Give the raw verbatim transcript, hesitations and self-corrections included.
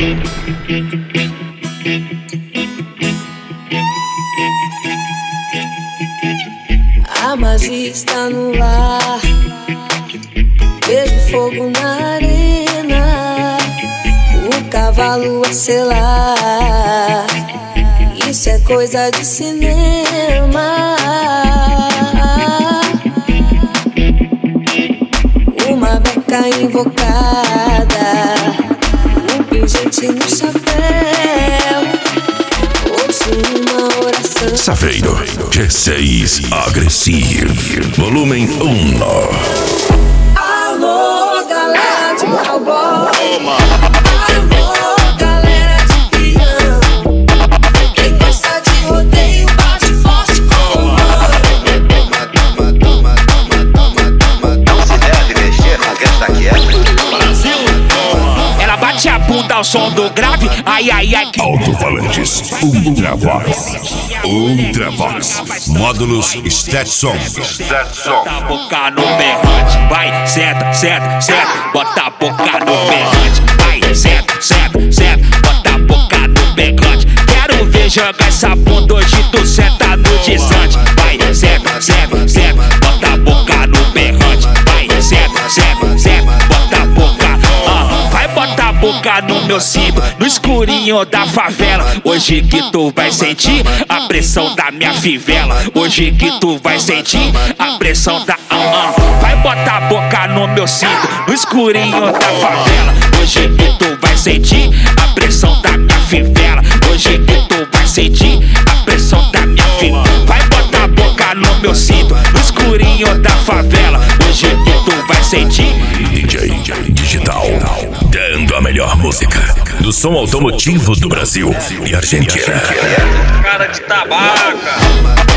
A magia está no ar, vejo fogo na arena, o cavalo a selar, isso é coisa de cinema. Uma beca invocada, um pingente no chapéu, ouço uma oração. Saveiro G seis Agressive Volume um. Alô, galera de cowboy. Alô, galera de peão. Quem gosta de rodeio bate forte com o Toma, toma, toma, toma, toma. Não se deve mexer com esta quieta. Brasil, ela bate a bunda ao som do grave. Ai, ai, ai. Alto-falantes Ultravox. Ultravox. Módulos Stetson. Bota a boca no berrante. Vai, senta, senta, senta. Bota a boca no berrante. Vai, senta, senta, senta. Bota a boca no berrante. Quero ver jogar essa bunda hoje. Tu senta no desante. Vai, senta, senta, senta. Bota a boca no berrante. Vai, senta, senta, senta. Bota a boca. Ah, vai botar a boca no meu cinto, no escurinho da favela. Hoje que tu vai sentir a pressão da minha fivela. Hoje que tu vai sentir a pressão da ah, ah. Vai botar a boca no meu cinto, no escurinho da favela. Hoje que tu vai sentir a pressão da minha fivela. Hoje que tu vai sentir a pressão da minha fivela. Vai botar a boca no meu cinto, no escurinho da favela. Hoje que tu vai sentir D J Digital, dando a melhor música do som automotivo do Brasil e Argentina. Cara de tabaca.